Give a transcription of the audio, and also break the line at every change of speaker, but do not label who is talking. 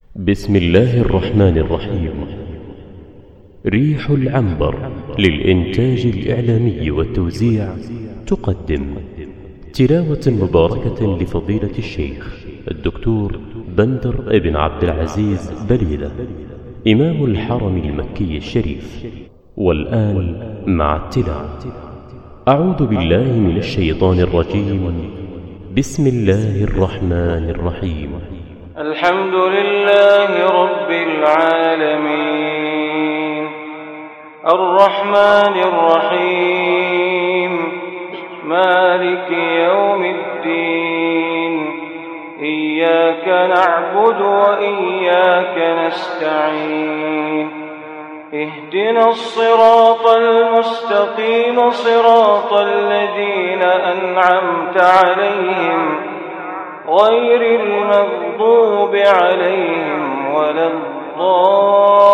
بسم الله الرحمن الرحيم. ريح العنبر للإنتاج الإعلامي والتوزيع تقدم تلاوة مباركة لفضيلة الشيخ الدكتور بندر ابن عبد العزيز بليلة إمام الحرم المكي الشريف. والآن مع التلاوة. أعوذ بالله من الشيطان الرجيم. بسم الله الرحمن الرحيم.
الحمد لله رب العالمين الرحمن الرحيم مالك يوم الدين إياك نعبد وإياك نستعين اهدنا الصراط المستقيم صراط الذين أنعمت عليهم غير المغضوب عليهم ولا الضالين